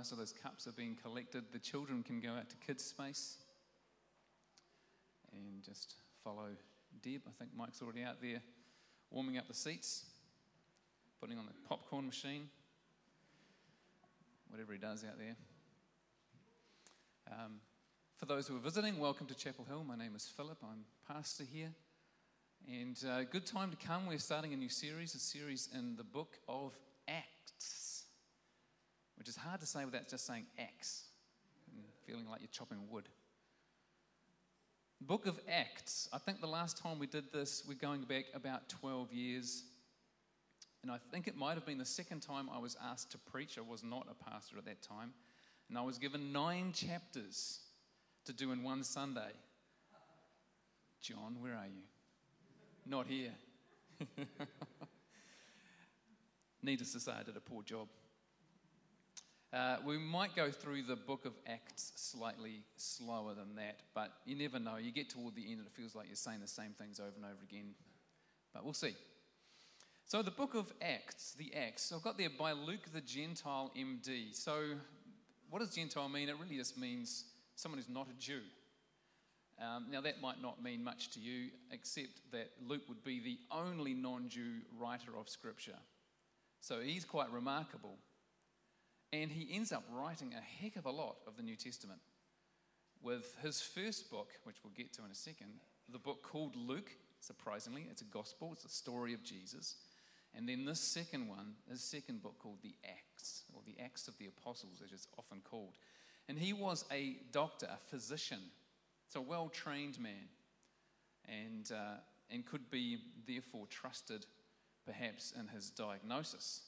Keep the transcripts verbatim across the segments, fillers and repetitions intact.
Pastor, those cups are being collected. The children can go out to kids' space and just follow Deb. I think Mike's already out there warming up the seats, putting on the popcorn machine, whatever he does out there. Um, for those who are visiting, welcome to Chapel Hill. My name is Philip. I'm pastor here. And uh, good time to come. We're starting a new series, a series in the book of Acts, which is hard to say without just saying Acts and feeling like you're chopping wood. Book of Acts. I think the last time we did this, we're going back about twelve years. And I think it might have been the second time I was asked to preach. I was not a pastor at that time. And I was given nine chapters to do in one Sunday. John, where are you? Not here. Needless to say, I did a poor job. Uh, we might go through the book of Acts slightly slower than that, but you never know. You get toward the end and it feels like you're saying the same things over and over again. But we'll see. So the book of Acts, the Acts, I've got there by Luke the Gentile M D. So what does Gentile mean? It really just means someone who's not a Jew. Um, now that might not mean much to you, except that Luke would be the only non-Jew writer of Scripture. So he's quite remarkable. And he ends up writing a heck of a lot of the New Testament. With his first book, which we'll get to in a second, the book called Luke, surprisingly, it's a gospel, it's the story of Jesus. And then this second one, his second book called the Acts, or the Acts of the Apostles, as it's often called. And he was a doctor, a physician, so a well-trained man, and, uh, and could be, therefore, trusted, perhaps, in his diagnosis.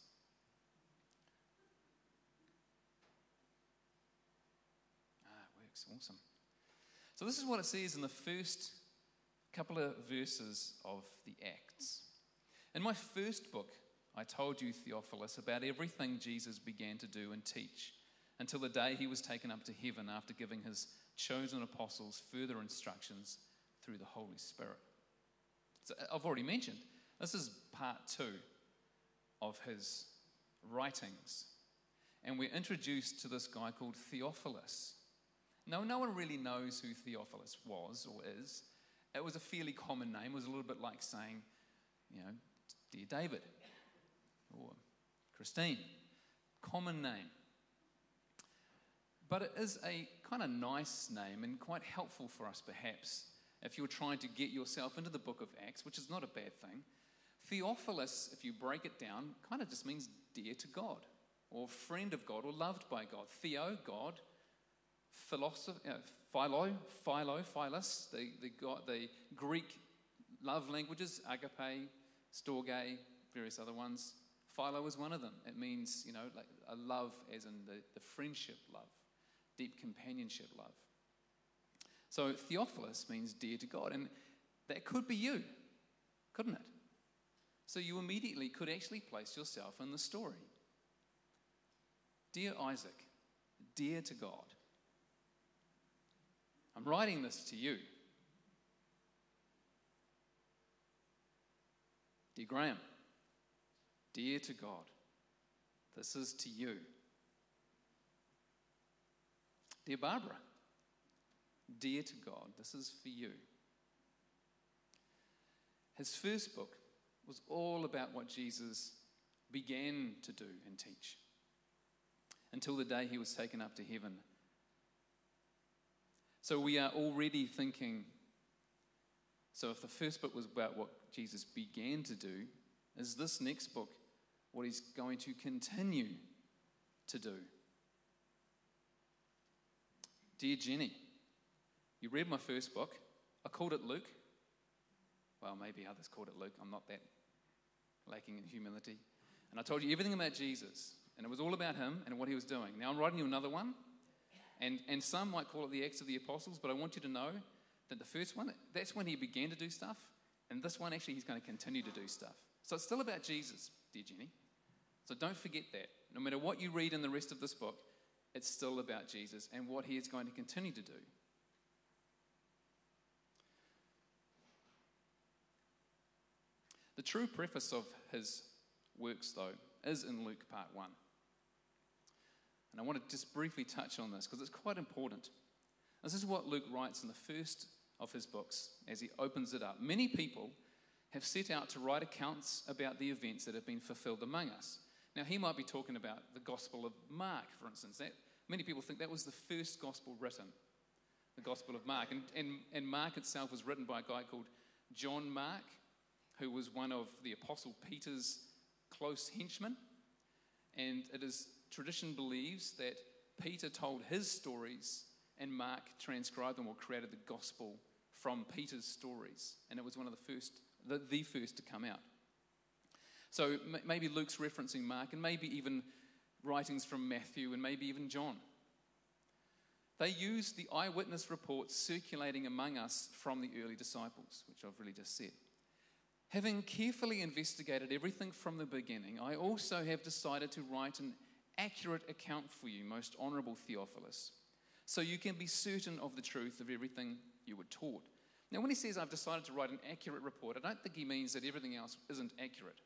Awesome. So this is what it says in the first couple of verses of the Acts. In my first book, I told you, Theophilus, about everything Jesus began to do and teach until the day he was taken up to heaven after giving his chosen apostles further instructions through the Holy Spirit. So I've already mentioned, this is part two of his writings. And we're introduced to this guy called Theophilus. No, no one really knows who Theophilus was or is. It was a fairly common name. It was a little bit like saying, you know, dear David or Christine. Common name. But it is a kind of nice name and quite helpful for us, perhaps, if you're trying to get yourself into the book of Acts, which is not a bad thing. Theophilus, if you break it down, kind of just means dear to God or friend of God or loved by God. Theo, God. Philosophy, uh, philo, philo, philus, the, the, God, the Greek love languages, agape, storge, various other ones. Philo is one of them. It means, you know, like a love as in the, the friendship love, deep companionship love. So Theophilus means dear to God, and that could be you, couldn't it? So you immediately could actually place yourself in the story. Dear Isaac, dear to God. I'm writing this to you. Dear Graham, dear to God, this is to you. Dear Barbara, dear to God, this is for you. His first book was all about what Jesus began to do and teach until the day he was taken up to heaven. So we are already thinking, so if the first book was about what Jesus began to do, is this next book what he's going to continue to do? Dear Jenny, you read my first book. I called it Luke. Well, maybe others called it Luke. I'm not that lacking in humility. And I told you everything about Jesus, and it was all about him and what he was doing. Now I'm writing you another one. And, and some might call it the Acts of the Apostles, but I want you to know that the first one, that's when he began to do stuff. And this one, actually, he's going to continue to do stuff. So it's still about Jesus, dear Jenny. So don't forget that. No matter what you read in the rest of this book, it's still about Jesus and what he is going to continue to do. The true preface of his works, though, is in Luke part one. And I want to just briefly touch on this because it's quite important. This is what Luke writes in the first of his books as he opens it up. Many people have set out to write accounts about the events that have been fulfilled among us. Now, he might be talking about the Gospel of Mark, for instance. That, many people think that was the first Gospel written, the Gospel of Mark. And, and, and Mark itself was written by a guy called John Mark, who was one of the Apostle Peter's close henchmen. And it is tradition believes that Peter told his stories and Mark transcribed them or created the Gospel from Peter's stories. And it was one of the first, the, the first to come out. So maybe Luke's referencing Mark and maybe even writings from Matthew and maybe even John. They used the eyewitness reports circulating among us from the early disciples, which I've really just said. Having carefully investigated everything from the beginning, I also have decided to write an accurate account for you, most honourable Theophilus, so you can be certain of the truth of everything you were taught. Now, when he says I've decided to write an accurate report, I don't think he means that everything else isn't accurate.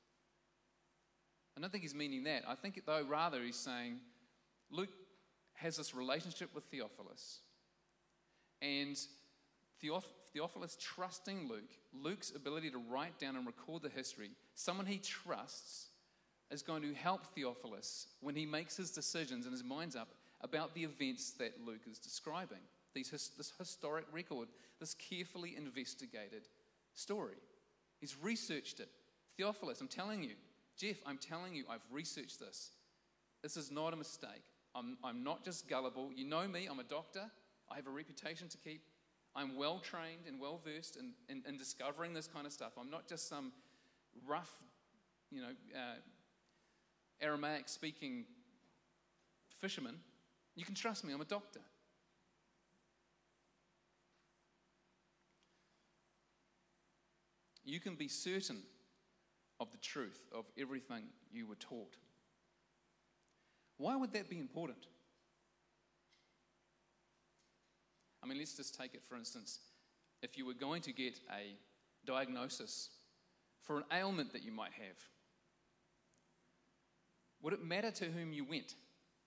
I don't think he's meaning that. I think, though, rather he's saying Luke has this relationship with Theophilus, and Theoph- Theophilus trusting Luke, Luke's ability to write down and record the history, someone he trusts is going to help Theophilus when he makes his decisions and his mind's up about the events that Luke is describing. These, this historic record, this carefully investigated story. He's researched it. Theophilus, I'm telling you, Jeff, I'm telling you, I've researched this. This is not a mistake. I'm, I'm not just gullible. You know me, I'm a doctor. I have a reputation to keep. I'm well trained and well versed in, in, in discovering this kind of stuff. I'm not just some rough, you know, uh, Aramaic speaking fisherman. You can trust me, I'm a doctor. You can be certain of the truth of everything you were taught. Why would that be important? I mean, let's just take it, for instance, if you were going to get a diagnosis for an ailment that you might have, would it matter to whom you went?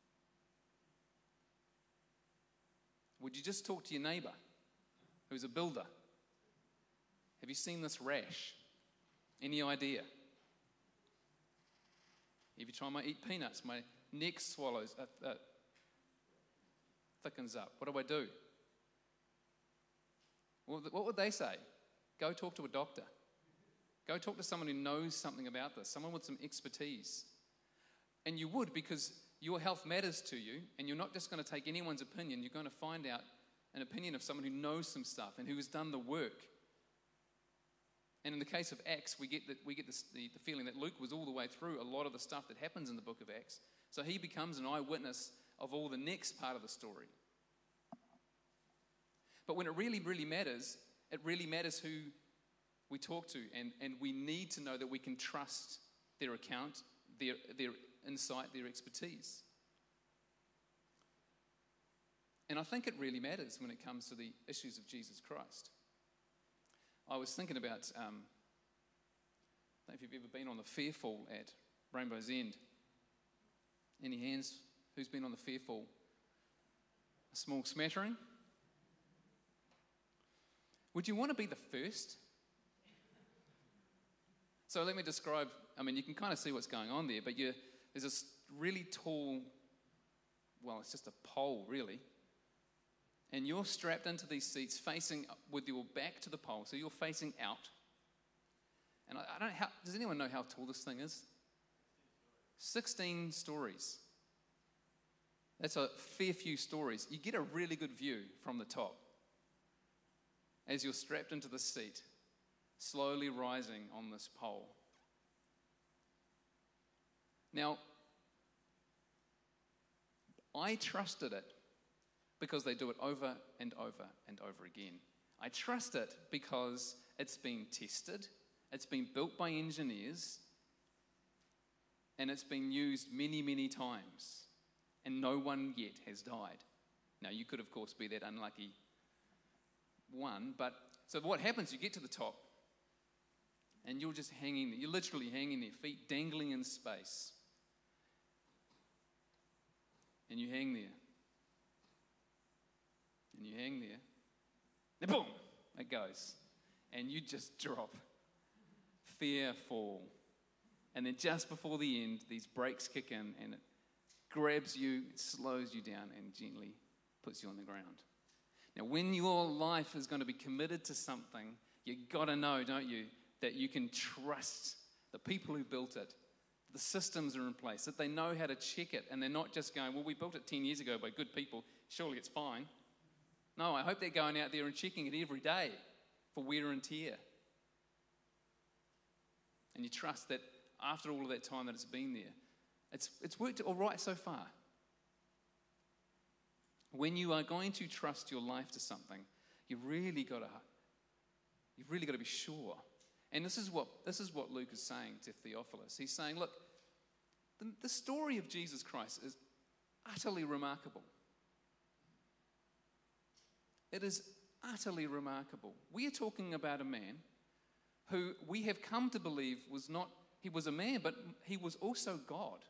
Would you just talk to your neighbour who's a builder? Have you seen this rash? Any idea? Every time I eat peanuts, my neck swallows, uh, uh, thickens up. What do I do? Well, what would they say? Go talk to a doctor. Go talk to someone who knows something about this, someone with some expertise. And you would, because your health matters to you, and you're not just going to take anyone's opinion. You're going to find out an opinion of someone who knows some stuff and who has done the work. And in the case of Acts, we get, the, we get the, the, the feeling that Luke was all the way through a lot of the stuff that happens in the book of Acts. So he becomes an eyewitness of all the next part of the story. But when it really, really matters, it really matters who we talk to. And, and we need to know that we can trust their account, their, their insight, their expertise. And I think it really matters when it comes to the issues of Jesus Christ. I was thinking about, um, I don't know if you've ever been on the Fairfall at Rainbow's End. Any hands? Who's been on the Fairfall? A small smattering? Would you want to be the first? So let me describe, I mean, you can kind of see what's going on there, but you, there's this really tall, well, it's just a pole, really. And you're strapped into these seats facing with your back to the pole, so you're facing out. And I, I don't know, how, does anyone know how tall this thing is? sixteen stories. That's a fair few stories. You get a really good view from the top as you're strapped into the seat, slowly rising on this pole. Now, I trusted it because they do it over and over and over again. I trust it because it's been tested, it's been built by engineers, and it's been used many, many times, and no one yet has died. Now, you could, of course, be that unlucky one, but so what happens, you get to the top, and you're just hanging there, you're literally hanging there, feet dangling in space. And you hang there. And you hang there. And boom, it goes. And you just drop. Fear, fall. And then just before the end, these brakes kick in and it grabs you, it slows you down and gently puts you on the ground. Now, when your life is going to be committed to something, you've got to know, don't you, that you can trust the people who built it. The systems are in place, that they know how to check it, and they're not just going, well, we built it ten years ago by good people, surely it's fine. No, I hope they're going out there and checking it every day for wear and tear. And you trust that after all of that time that it's been there, it's, it's worked all right so far. When you are going to trust your life to something, you've really got to, you've really got to be sure. And this is what this is what Luke is saying to Theophilus. He's saying, look, the, the story of Jesus Christ is utterly remarkable. It is utterly remarkable. We are talking about a man who we have come to believe was not, he was a man, but he was also God.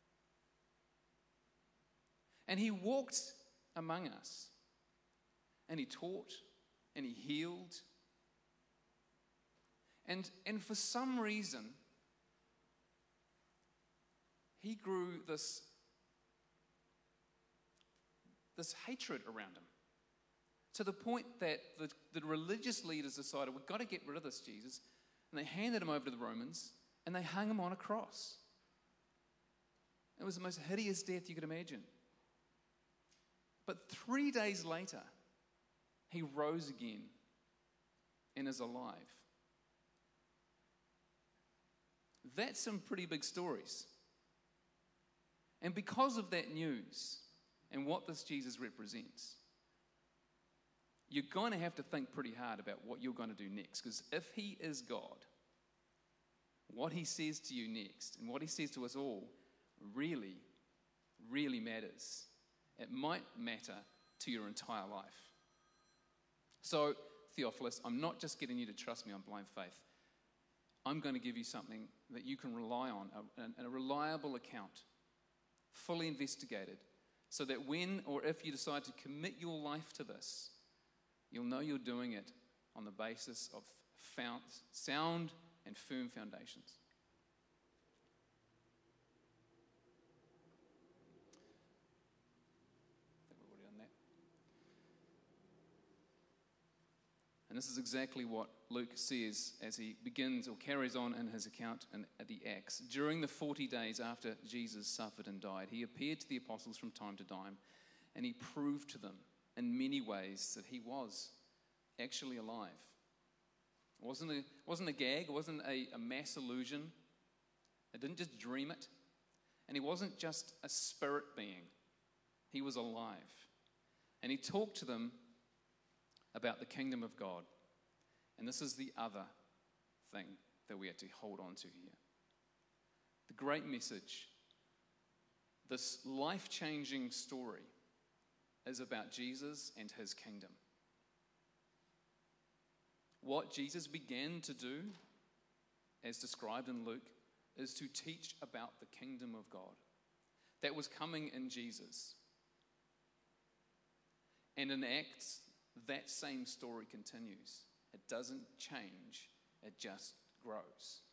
And he walked among us. And he taught, and he healed. And, and for some reason, he grew this, this hatred around him. To the point that the, the religious leaders decided, we've got to get rid of this Jesus. And they handed him over to the Romans, and they hung him on a cross. It was the most hideous death you could imagine. But three days later, he rose again and is alive. That's some pretty big stories. And because of that news and what this Jesus represents, you're going to have to think pretty hard about what you're going to do next. Because if he is God, what he says to you next and what he says to us all really, really matters. It might matter to your entire life. So, Theophilus, I'm not just getting you to trust me on blind faith. I'm going to give you something that you can rely on, a, a reliable account, fully investigated, so that when or if you decide to commit your life to this, you'll know you're doing it on the basis of found, sound and firm foundations. I think we've already done that. And this is exactly what Luke says as he begins or carries on in his account in, at the Acts. During the forty days after Jesus suffered and died, he appeared to the apostles from time to time, and he proved to them in many ways that he was actually alive. It wasn't a, wasn't a gag, it wasn't a, a mass illusion. It didn't just dream it. And he wasn't just a spirit being. He was alive. And he talked to them about the kingdom of God. And this is the other thing that we have to hold on to here. The great message, this life-changing story, is about Jesus and his kingdom. What Jesus began to do, as described in Luke, is to teach about the kingdom of God that was coming in Jesus. And in Acts, that same story continues. It doesn't change, it just grows.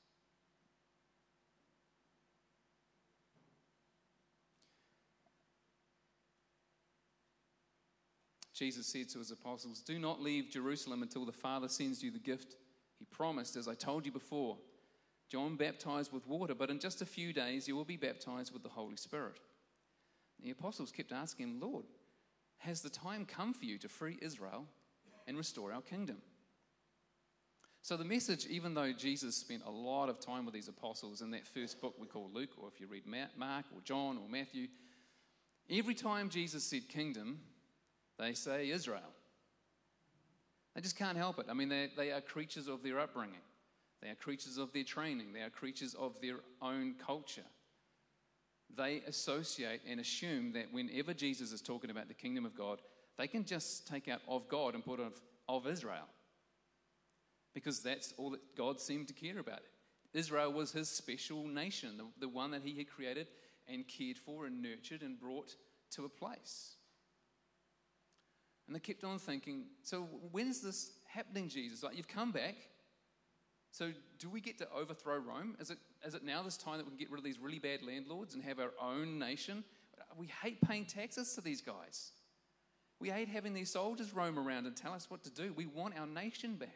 Jesus said to his apostles, "Do not leave Jerusalem until the Father sends you the gift he promised, as I told you before. John baptized with water, but in just a few days you will be baptized with the Holy Spirit." The apostles kept asking him, "Lord, has the time come for you to free Israel and restore our kingdom?" So the message, even though Jesus spent a lot of time with these apostles in that first book we call Luke, or if you read Mark or John or Matthew, every time Jesus said kingdom, they say Israel. They just can't help it. I mean, they, they are creatures of their upbringing. They are creatures of their training. They are creatures of their own culture. They associate and assume that whenever Jesus is talking about the kingdom of God, they can just take out of God and put of, of Israel. Because that's all that God seemed to care about. Israel was his special nation, the, the one that he had created and cared for and nurtured and brought to a place. And they kept on thinking, so when's this happening, Jesus? Like, you've come back. So do we get to overthrow Rome? Is it, is it now this time that we can get rid of these really bad landlords and have our own nation? We hate paying taxes to these guys. We hate having these soldiers roam around and tell us what to do. We want our nation back.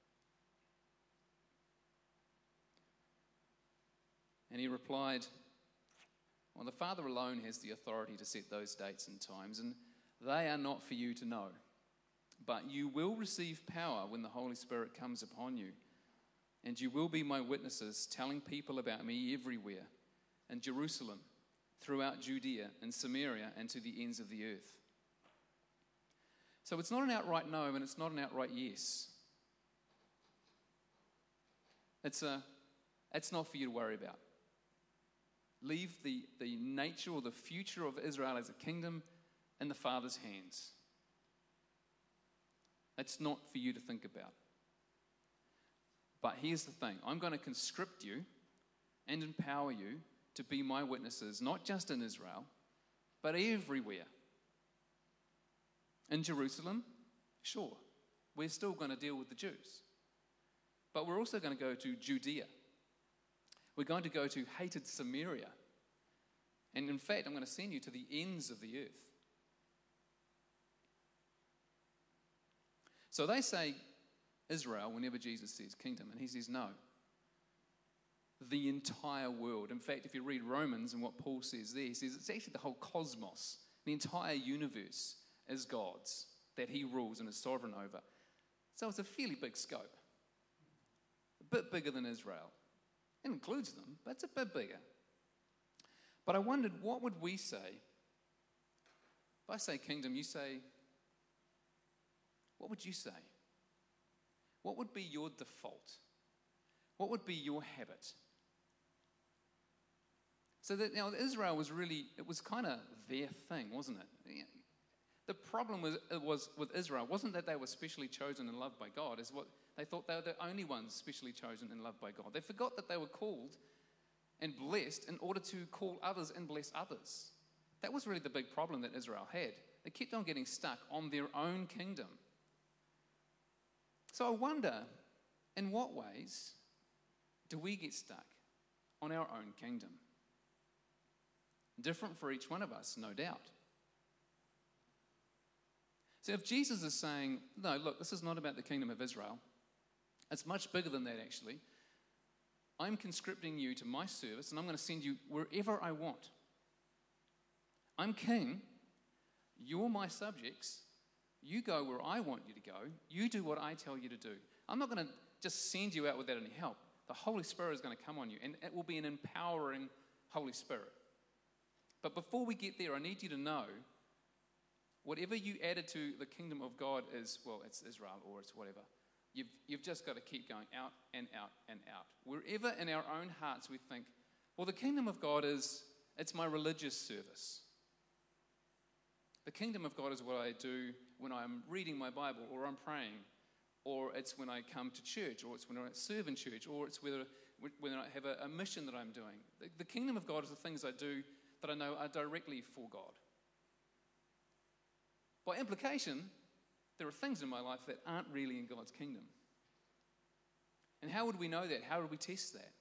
And he replied, well, the Father alone has the authority to set those dates and times, and they are not for you to know. But you will receive power when the Holy Spirit comes upon you, and you will be my witnesses, telling people about me everywhere, in Jerusalem, throughout Judea and Samaria, and to the ends of the earth. So it's not an outright no, and it's not an outright yes. It's a, it's not for you to worry about. Leave the, the nature or the future of Israel as a kingdom in the Father's hands. It's not for you to think about. But here's the thing. I'm going to conscript you and empower you to be my witnesses, not just in Israel, but everywhere. In Jerusalem, sure, we're still going to deal with the Jews. But we're also going to go to Judea. We're going to go to hated Samaria. And in fact, I'm going to send you to the ends of the earth. So they say Israel whenever Jesus says kingdom, and he says no. The entire world. In fact, if you read Romans and what Paul says there, he says it's actually the whole cosmos. The entire universe is God's, that he rules and is sovereign over. So it's a fairly big scope. A bit bigger than Israel. It includes them, but it's a bit bigger. But I wondered, what would we say? If I say kingdom, you say, what would you say? What would be your default? What would be your habit? So that, you know, Israel was really, it was kind of their thing, wasn't it? The problem was, it was with Israel wasn't that they were specially chosen and loved by God. Is what they thought they were the only ones specially chosen and loved by God. They forgot that they were called and blessed in order to call others and bless others. That was really the big problem that Israel had. They kept on getting stuck on their own kingdom. So I wonder, in what ways do we get stuck on our own kingdom? Different for each one of us, no doubt. So if Jesus is saying, no, look, this is not about the kingdom of Israel. It's much bigger than that, actually. I'm conscripting you to my service, and I'm going to send you wherever I want. I'm king. You're my subjects. You go where I want you to go. You do what I tell you to do. I'm not going to just send you out without any help. The Holy Spirit is going to come on you, and it will be an empowering Holy Spirit. But before we get there, I need you to know whatever you added to the kingdom of God is, well, it's Israel or it's whatever. You've, you've just got to keep going out and out and out. Wherever in our own hearts we think, well, the kingdom of God is, it's my religious service. The kingdom of God is what I do when I'm reading my Bible or I'm praying, or it's when I come to church, or it's when I serve in church, or it's whether, when I have a, a mission that I'm doing. The, the kingdom of God is the things I do that I know are directly for God. By implication, there are things in my life that aren't really in God's kingdom. And how would we know that? How would we test that?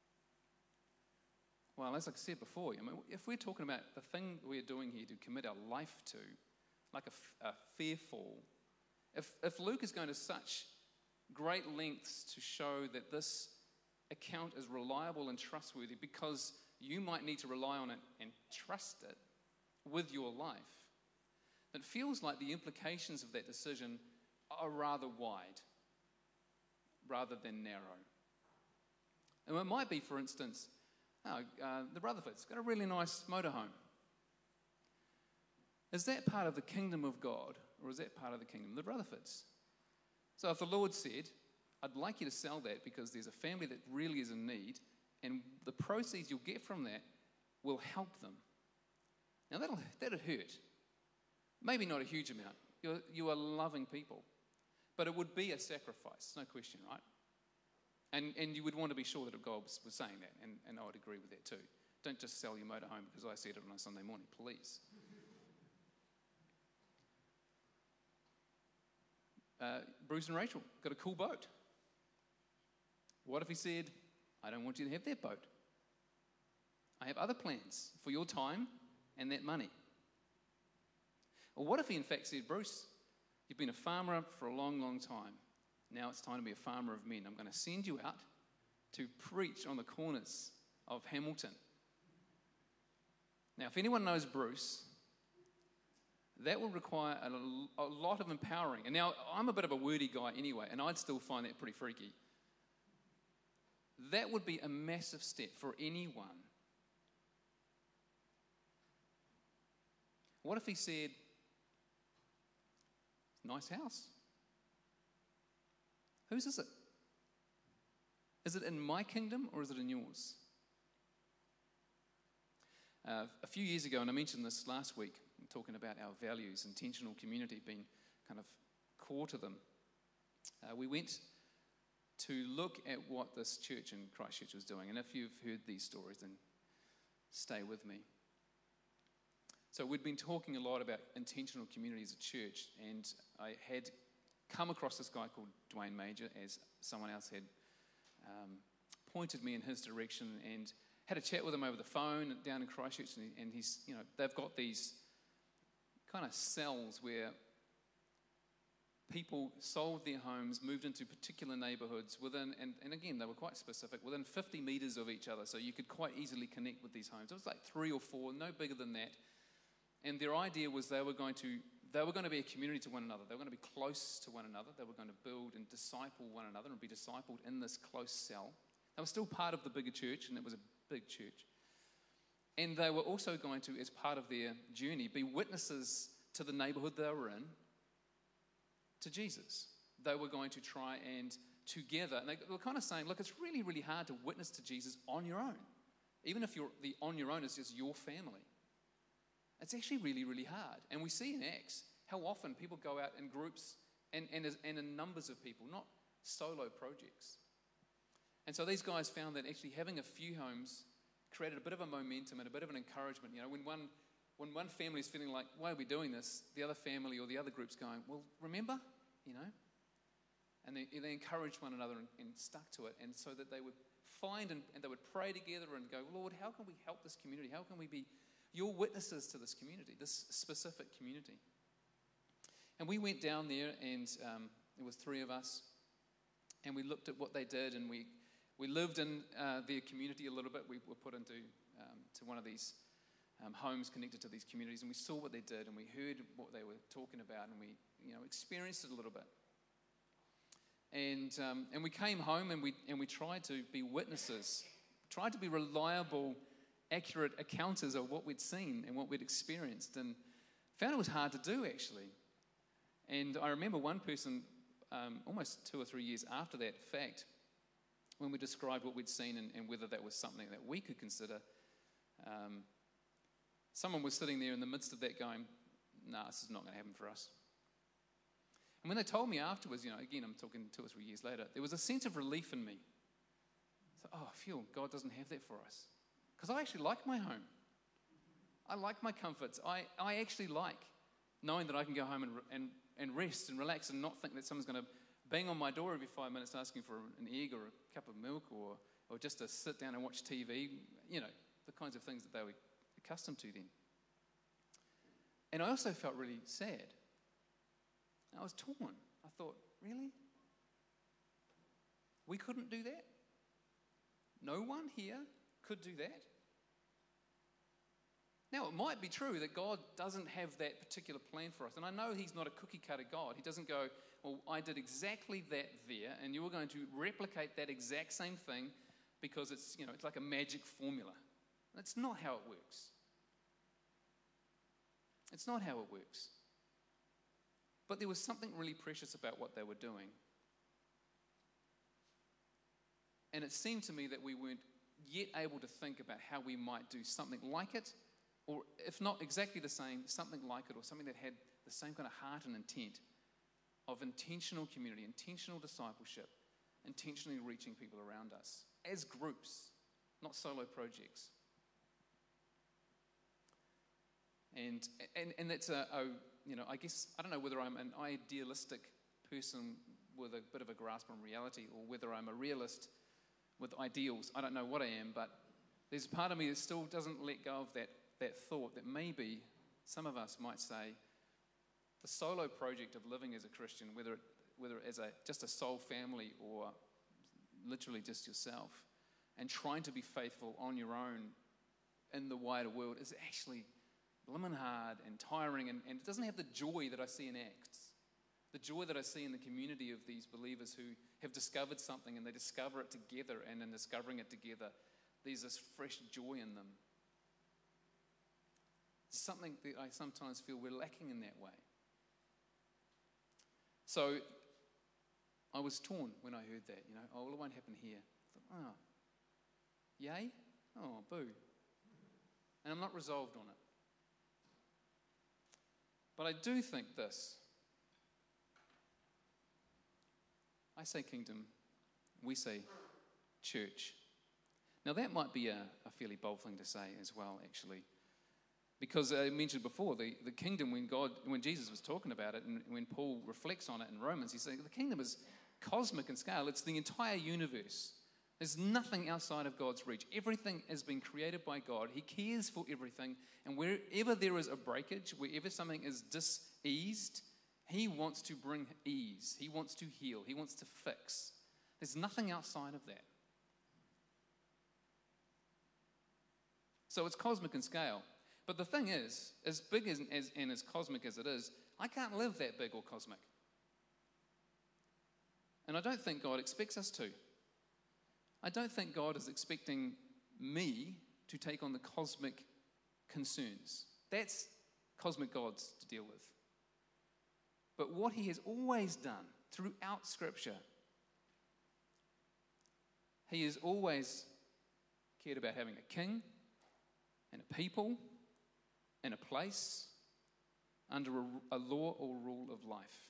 Well, as I said before, I mean, if we're talking about the thing we're doing here to commit our life to, like a, a fair fall, if, if Luke is going to such great lengths to show that this account is reliable and trustworthy because you might need to rely on it and trust it with your life, it feels like the implications of that decision are rather wide rather than narrow. And it might be, for instance, oh, uh, the Rutherfords got a really nice motorhome. Is that part of the kingdom of God, or is that part of the kingdom of the Rutherfords? So if the Lord said, I'd like you to sell that because there's a family that really is in need, and the proceeds you'll get from that will help them. Now that'll, that'll hurt. Maybe not a huge amount. You're, you are loving people. But it would be a sacrifice, no question, right? And and you would want to be sure that God was, was saying that, and, and I would agree with that too. Don't just sell your motorhome because I said it on a Sunday morning, please. uh, Bruce and Rachel got a cool boat. What if he said, I don't want you to have that boat. I have other plans for your time and that money. Or what if he in fact said, Bruce, you've been a farmer for a long, long time. Now it's time to be a farmer of men. I'm going to send you out to preach on the corners of Hamilton. Now, if anyone knows Bruce, that will require a, a lot of empowering. And now, I'm a bit of a wordy guy anyway, and I'd still find that pretty freaky. That would be a massive step for anyone. What if he said, nice house? Whose is it? Is it in my kingdom or is it in yours? Uh, a few years ago, and I mentioned this last week, talking about our values, intentional community being kind of core to them, uh, we went to look at what this church in Christchurch was doing. And if you've heard these stories, then stay with me. So we'd been talking a lot about intentional community as a church, and I had come across this guy called Dwayne Major, as someone else had um, pointed me in his direction, and had a chat with him over the phone down in Christchurch, and, he, and he's, you know, they've got these kind of cells where people sold their homes, moved into particular neighbourhoods within, and, and again, they were quite specific, within fifty metres of each other, so you could quite easily connect with these homes. It was like three or four, no bigger than that. And their idea was they were going to they were going to be a community to one another. They were going to be close to one another. They were going to build and disciple one another and be discipled in this close cell. They were still part of the bigger church, and it was a big church. And they were also going to, as part of their journey, be witnesses to the neighbourhood they were in to Jesus. They were going to try and together, and they were kind of saying, look, it's really, really hard to witness to Jesus on your own. Even if you're the on your own is just your family. It's actually really, really hard. And we see in Acts how often people go out in groups and, and, as, and in numbers of people, not solo projects. And so these guys found that actually having a few homes created a bit of a momentum and a bit of an encouragement. You know, when one, when one family is feeling like, why are we doing this? The other family or the other group's going, well, remember, you know? And they, they encouraged one another and, and stuck to it. And so that they would find and, and they would pray together and go, Lord, how can we help this community? How can we be your witnesses to this community, this specific community? And we went down there, and um, there was three of us, and we looked at what they did, and we we lived in uh, their community a little bit. We were put into um, to one of these um, homes connected to these communities, and we saw what they did, and we heard what they were talking about, and we you know experienced it a little bit. And um, and we came home, and we and we tried to be witnesses, tried to be reliable, accurate accounters of what we'd seen and what we'd experienced, and found it was hard to do, actually. And I remember one person, um, almost two or three years after that fact, when we described what we'd seen and, and whether that was something that we could consider, um, someone was sitting there in the midst of that going, nah, this is not going to happen for us. And when they told me afterwards, you know, again, I'm talking two or three years later, there was a sense of relief in me. So, oh, phew, God doesn't have that for us. Because I actually like my home. I like my comforts. I, I actually like knowing that I can go home and, and, and rest and relax and not think that someone's going to bang on my door every five minutes asking for an egg or a cup of milk or, or just to sit down and watch T V. You know, the kinds of things that they were accustomed to then. And I also felt really sad. I was torn. I thought, really? We couldn't do that? No one here could do that? Now, it might be true that God doesn't have that particular plan for us. And I know he's not a cookie-cutter God. He doesn't go, well, I did exactly that there, and you're going to replicate that exact same thing because it's, you know, it's like a magic formula. That's not how it works. It's not how it works. But there was something really precious about what they were doing. And it seemed to me that we weren't yet able to think about how we might do something like it, or if not exactly the same, something like it, or something that had the same kind of heart and intent of intentional community, intentional discipleship, intentionally reaching people around us as groups, not solo projects. And and and that's a, a you know, I guess, I don't know whether I'm an idealistic person with a bit of a grasp on reality, or whether I'm a realist with ideals. I don't know what I am, but there's a part of me that still doesn't let go of that, that thought that maybe some of us might say the solo project of living as a Christian, whether it, whether as a just a soul family or literally just yourself, and trying to be faithful on your own in the wider world is actually blimmin' hard and tiring, and, and it doesn't have the joy that I see in Acts. The joy that I see in the community of these believers who have discovered something and they discover it together, and in discovering it together, there's this fresh joy in them. It's something that I sometimes feel we're lacking in that way. So I was torn when I heard that, you know, oh, well, it won't happen here. I thought, oh, yay? Oh, boo. And I'm not resolved on it. But I do think this. I say kingdom, we say church. Now that might be a, a fairly bold thing to say as well, actually. Because I mentioned before, the, the kingdom, when God, when Jesus was talking about it, and when Paul reflects on it in Romans, he's saying the kingdom is cosmic in scale. It's the entire universe. There's nothing outside of God's reach. Everything has been created by God. He cares for everything. And wherever there is a breakage, wherever something is diseased, He wants to bring ease. He wants to heal. He wants to fix. There's nothing outside of that. So it's cosmic in scale. But the thing is, as big as, as, and as cosmic as it is, I can't live that big or cosmic. And I don't think God expects us to. I don't think God is expecting me to take on the cosmic concerns. That's cosmic gods to deal with. But what He has always done throughout Scripture, He has always cared about having a king and a people and a place under a, a law or rule of life.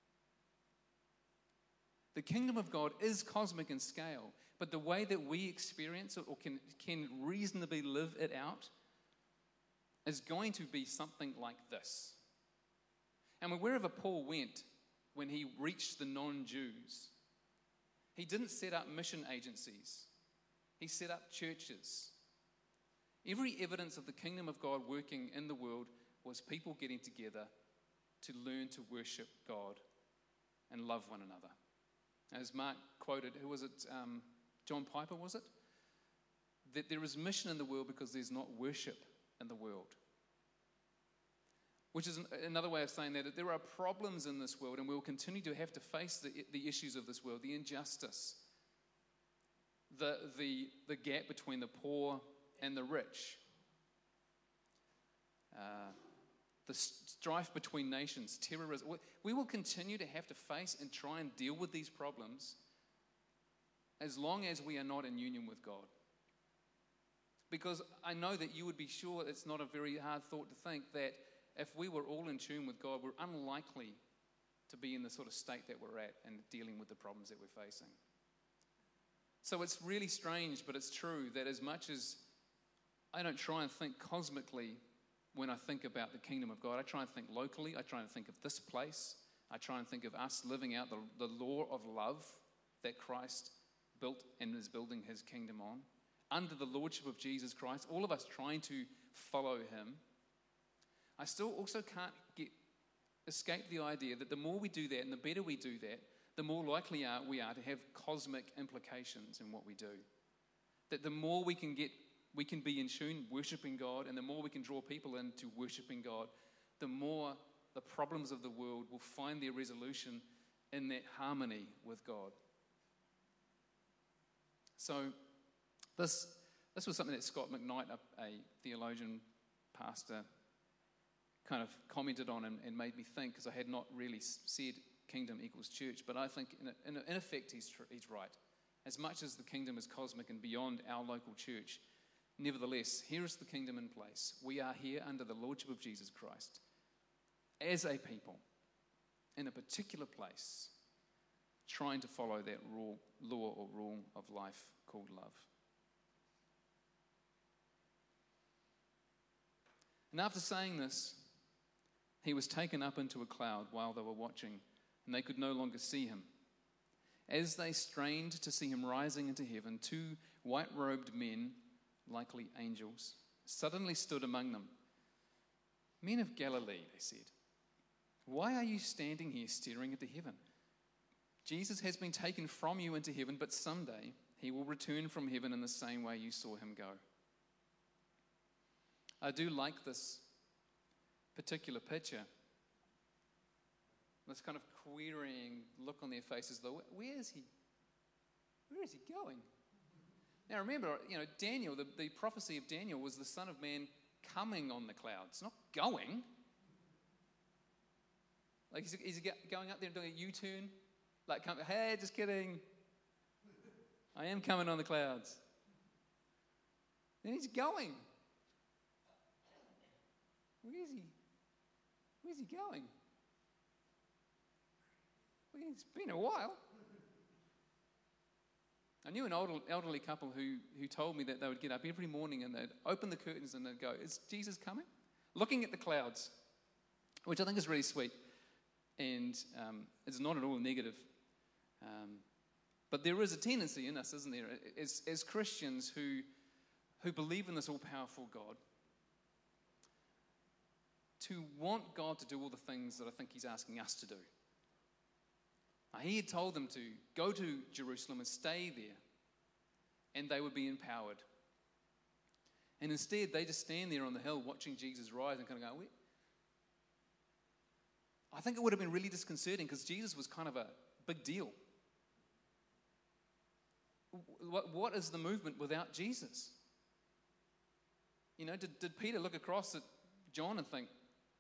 The kingdom of God is cosmic in scale, but the way that we experience it or can, can reasonably live it out is going to be something like this. And wherever Paul went when he reached the non-Jews, he didn't set up mission agencies. He set up churches. Every evidence of the kingdom of God working in the world was people getting together to learn to worship God and love one another. As Mark quoted, who was it? Um, John Piper, was it? That there is mission in the world because there's not worship in the world. Which is another way of saying that there are problems in this world, and we will continue to have to face the, the issues of this world, the injustice, the, the, the gap between the poor and the rich, uh, the strife between nations, terrorism. We will continue to have to face and try and deal with these problems as long as we are not in union with God. Because I know that you would be sure it's not a very hard thought to think that if we were all in tune with God, we're unlikely to be in the sort of state that we're at and dealing with the problems that we're facing. So it's really strange, but it's true that as much as I don't try and think cosmically when I think about the kingdom of God, I try and think locally. I try and think of this place. I try and think of us living out the, the law of love that Christ built and is building His kingdom on, under the lordship of Jesus Christ, all of us trying to follow Him. I still also can't get escape the idea that the more we do that and the better we do that, the more likely are we are to have cosmic implications in what we do. That the more we can get, we can be in tune worshiping God, and the more we can draw people into worshiping God, the more the problems of the world will find their resolution in that harmony with God. So this this was something that Scott McKnight, a, a theologian, pastor, kind of commented on and, and made me think, because I had not really said kingdom equals church, but I think in, in, in effect he's, tr- he's right. As much as the kingdom is cosmic and beyond our local church, nevertheless, here is the kingdom in place. We are here under the lordship of Jesus Christ as a people in a particular place, trying to follow that rule, law or rule of life called love. And after saying this, he was taken up into a cloud while they were watching and they could no longer see him. As they strained to see him rising into heaven, two white-robed men, likely angels, suddenly stood among them. "Men of Galilee," they said, "why are you standing here staring into heaven? Jesus has been taken from you into heaven, but someday he will return from heaven in the same way you saw him go." I do like this particular picture. This kind of querying look on their faces, though. Where is he? Where is he going? Now remember, you know, Daniel, the, the prophecy of Daniel was the Son of Man coming on the clouds, not going. Like he's, he's going up there and doing a U-turn. Like, come, hey, just kidding. I am coming on the clouds. Then he's going. Where is he? Where's he going? Well, it's been a while. I knew an old, elderly couple who, who told me that they would get up every morning and they'd open the curtains and they'd go, "Is Jesus coming?" Looking at the clouds, which I think is really sweet. And um, it's not at all negative. Um, but there is a tendency in us, isn't there, as, as Christians who, who believe in this all-powerful God, to want God to do all the things that I think he's asking us to do. Now, he had told them to go to Jerusalem and stay there, and they would be empowered. And instead, they just stand there on the hill watching Jesus rise and kind of go, "Wait." I think it would have been really disconcerting because Jesus was kind of a big deal. What, what is the movement without Jesus? You know, did, did Peter look across at John and think,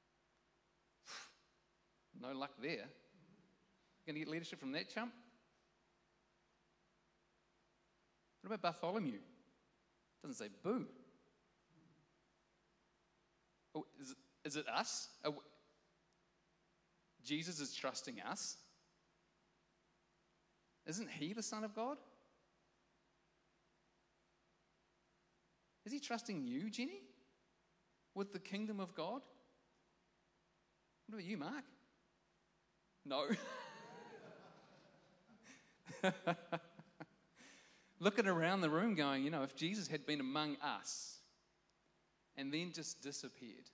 "No luck there. Going to get leadership from that chump?" What about Bartholomew? Doesn't say boo. Oh, is, it, is it us? Are, Jesus is trusting us. Isn't he the Son of God? Is he trusting you, Jenny, with the kingdom of God? What about you, Mark? No. Looking around the room going, you know, if Jesus had been among us and then just disappeared.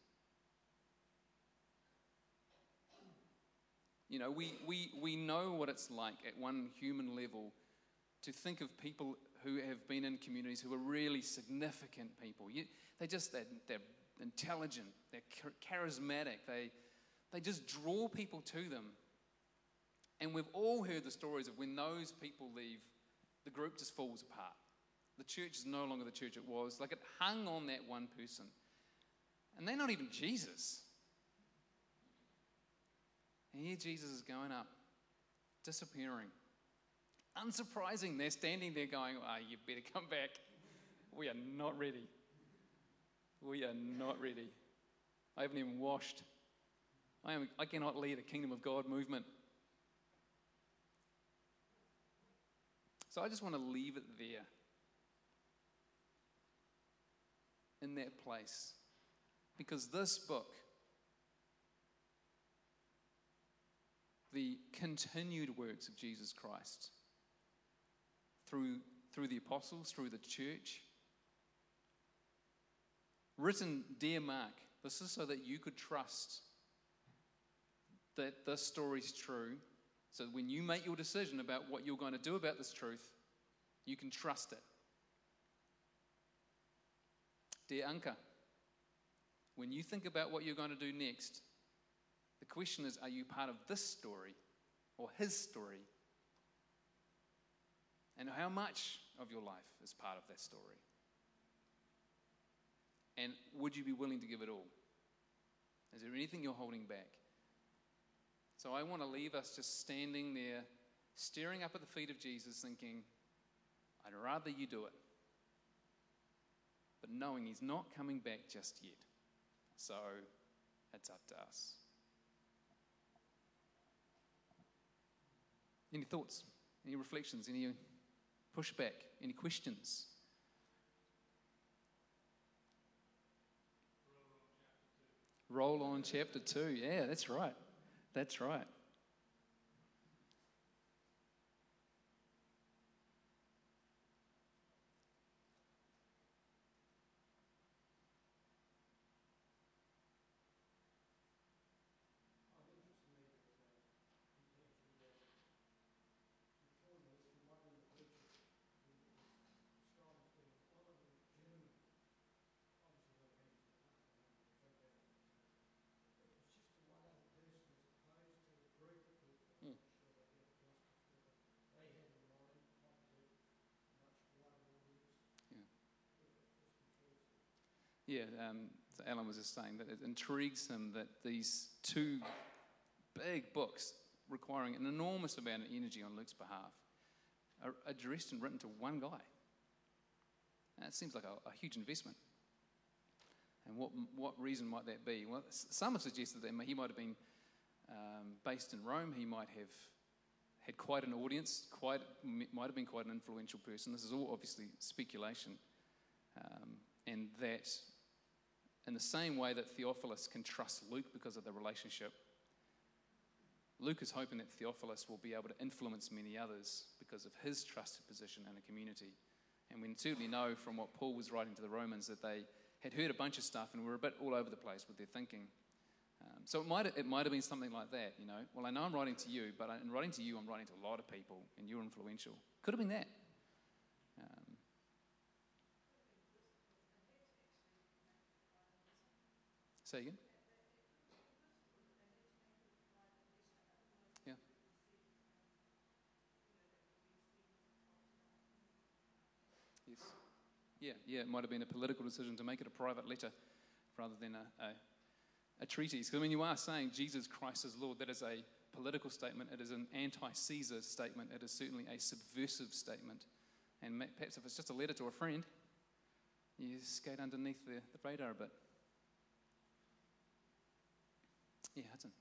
You know, we, we, we know what it's like at one human level to think of people who have been in communities who are really significant people. You, they just, they're, they're intelligent, they're charismatic, they, they just draw people to them. And we've all heard the stories of when those people leave, the group just falls apart. The church is no longer the church it was. Like it hung on that one person. And they're not even Jesus. And here Jesus is going up, disappearing. Unsurprising, they're standing there going, "Ah, oh, you better come back. We are not ready. We are not ready. I haven't even washed. I, am, I cannot lead a kingdom of God movement." So I just want to leave it there, in that place, because this book, the continued works of Jesus Christ, through, through the apostles, through the church, written, "Dear Mark," this is so that you could trust that this story's true. So when you make your decision about what you're going to do about this truth, you can trust it. Dear Anka, when you think about what you're going to do next, the question is, are you part of this story or his story? And how much of your life is part of that story? And would you be willing to give it all? Is there anything you're holding back? So I want to leave us just standing there, staring up at the feet of Jesus, thinking, I'd rather you do it. But knowing he's not coming back just yet. So it's up to us. Any thoughts? Any reflections? Any pushback? Any questions? Roll on chapter two. Yeah, that's right. That's right. Yeah, um, so Alan was just saying that it intrigues him that these two big books requiring an enormous amount of energy on Luke's behalf are addressed and written to one guy. And it seems like a, a huge investment. And what what reason might that be? Well, some have suggested that he might have been um, based in Rome. He might have had quite an audience, quite might have been quite an influential person. This is all obviously speculation. Um, and that in the same way that Theophilus can trust Luke because of the relationship, Luke is hoping that Theophilus will be able to influence many others because of his trusted position in a community. And we certainly know from what Paul was writing to the Romans that they had heard a bunch of stuff and were a bit all over the place with their thinking. Um, so it might it might have been something like that, you know. Well, I know I'm writing to you, but in writing to you, I'm writing to a lot of people, and you're influential. Could have been that. Um, say again? Yeah. Yes. Yeah, yeah, it might have been a political decision to make it a private letter rather than a, a, a treatise. Because, I mean, you are saying Jesus Christ is Lord. That is a political statement. It is an anti-Caesar statement. It is certainly a subversive statement. And perhaps if it's just a letter to a friend, you skate underneath the, the radar a bit. Yeah, Hudson.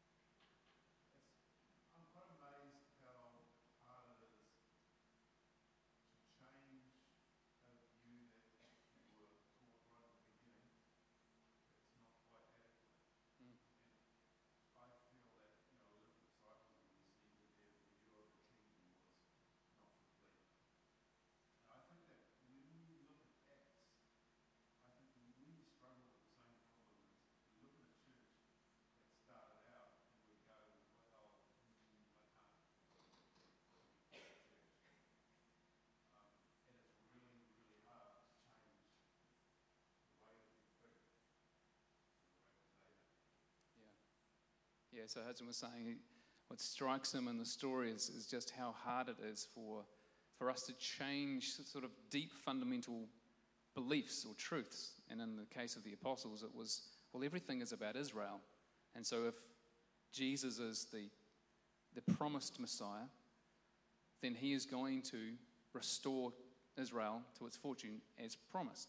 Yeah, so Hudson was saying what strikes him in the story is, is just how hard it is for, for us to change sort of deep fundamental beliefs or truths. And in the case of the apostles, it was, well, everything is about Israel. And so if Jesus is the, the promised Messiah, then he is going to restore Israel to its fortune as promised.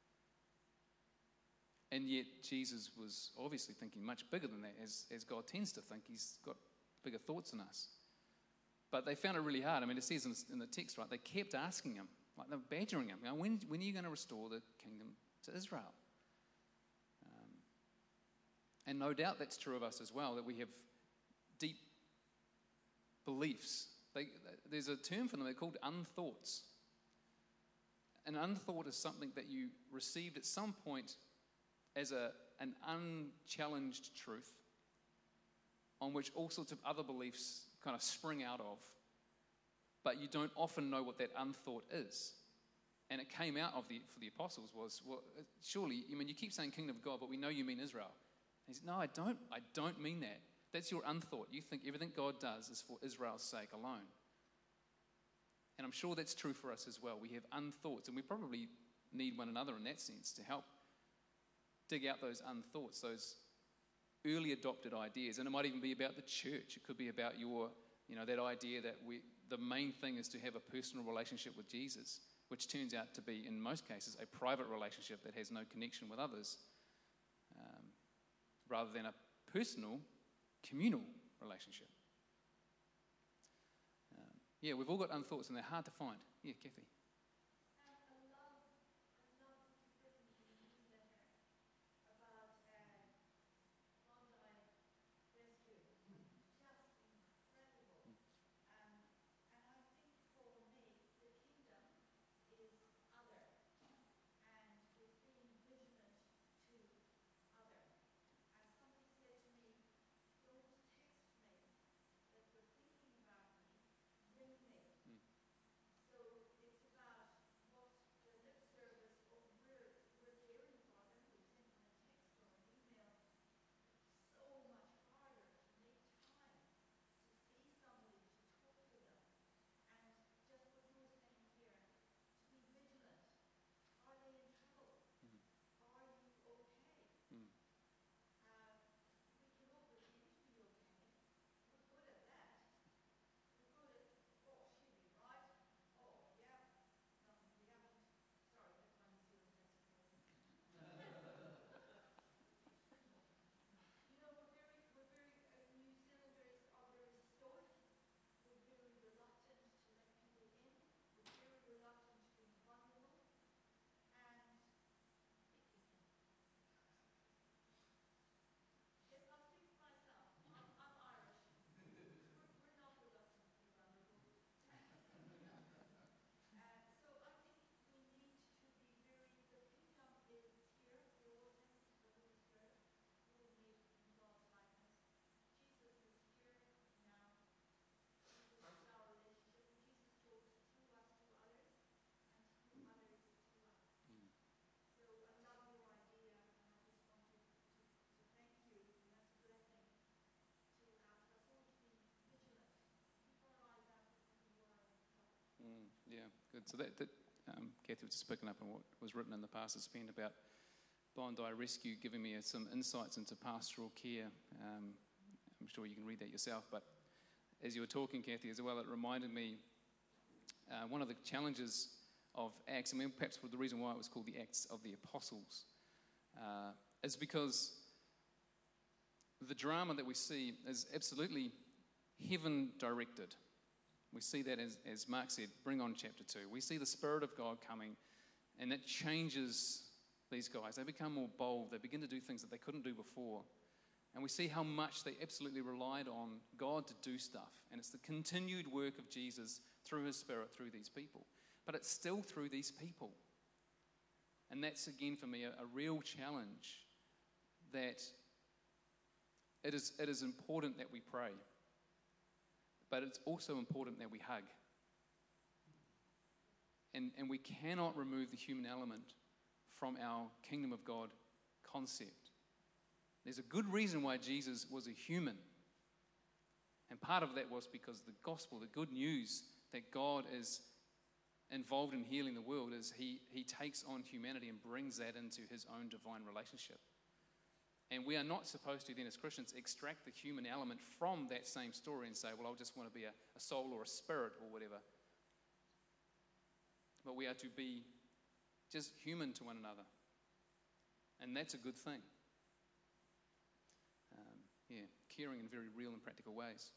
And yet Jesus was obviously thinking much bigger than that, as, as God tends to think. He's got bigger thoughts than us. But they found it really hard. I mean, it says in, in the text, right, they kept asking him, like they were badgering him, you know, when, when are you going to restore the kingdom to Israel? Um, and no doubt that's true of us as well, that we have deep beliefs. They, there's a term for them, they're called unthoughts. An unthought is something that you received at some point as a, an unchallenged truth on which all sorts of other beliefs kind of spring out of, but you don't often know what that unthought is. And it came out of the, for the apostles was, well, surely, I mean, you keep saying kingdom of God, but we know you mean Israel. And he said, no, I don't, I don't mean that. That's your unthought. You think everything God does is for Israel's sake alone. And I'm sure that's true for us as well. We have unthoughts, and we probably need one another in that sense to help dig out those unthoughts, those early adopted ideas. And it might even be about the church. It could be about your, you know, that idea that we, the main thing is to have a personal relationship with Jesus, which turns out to be, in most cases, a private relationship that has no connection with others, um, rather than a personal, communal relationship. Um, yeah, we've all got unthoughts, and they're hard to find. Yeah, Kathy. Yeah, good. So that, that um, Kathy was just picking up on what was written in the pastor's pen about Bondi Rescue, giving me some insights into pastoral care. Um, I'm sure you can read that yourself, but as you were talking, Kathy, as well, it reminded me uh, one of the challenges of Acts, I mean, perhaps for the reason why it was called the Acts of the Apostles, uh, is because the drama that we see is absolutely heaven-directed. We see that, as, as Mark said, bring on chapter two. We see the Spirit of God coming, and it changes these guys. They become more bold. They begin to do things that they couldn't do before. And we see how much they absolutely relied on God to do stuff. And it's the continued work of Jesus through his Spirit, through these people. But it's still through these people. And that's, again, for me, a, a real challenge, that it is, it is important that we pray. But it's also important that we hug. And, and we cannot remove the human element from our kingdom of God concept. There's a good reason why Jesus was a human. And part of that was because the gospel, the good news that God is involved in healing the world, is he, he takes on humanity and brings that into his own divine relationship. And we are not supposed to then, as Christians, extract the human element from that same story and say, well, I just want to be a, a soul or a spirit or whatever. But we are to be just human to one another. And that's a good thing. Um, yeah, caring in very real and practical ways.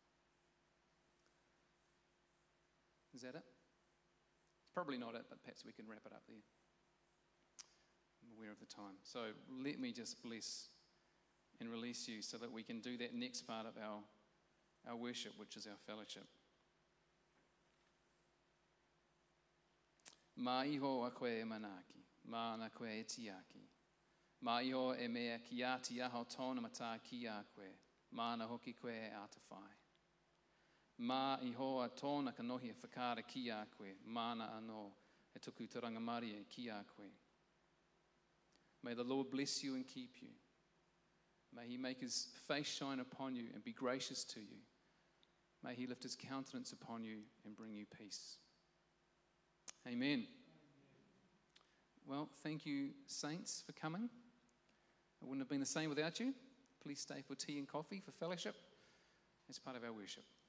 Is that it? It's probably not it, but perhaps we can wrap it up there. I'm aware of the time. So let me just bless and release you so that we can do that next part of our, our worship, which is our fellowship. Ma iho a koe e manaki, ma ana koe e tiaki. Ma iho e mea ki a ti aho tōna mata ki a koe, ma ana hoki koe e atawhai. Ma iho a tōna kanohi e whakara ki a koe, ma ana anō e tuku te rangamari e ki a koe. May the Lord bless you and keep you. May he make his face shine upon you and be gracious to you. May he lift his countenance upon you and bring you peace. Amen. Well, thank you, saints, for coming. It wouldn't have been the same without you. Please stay for tea and coffee, for fellowship. It's part of our worship.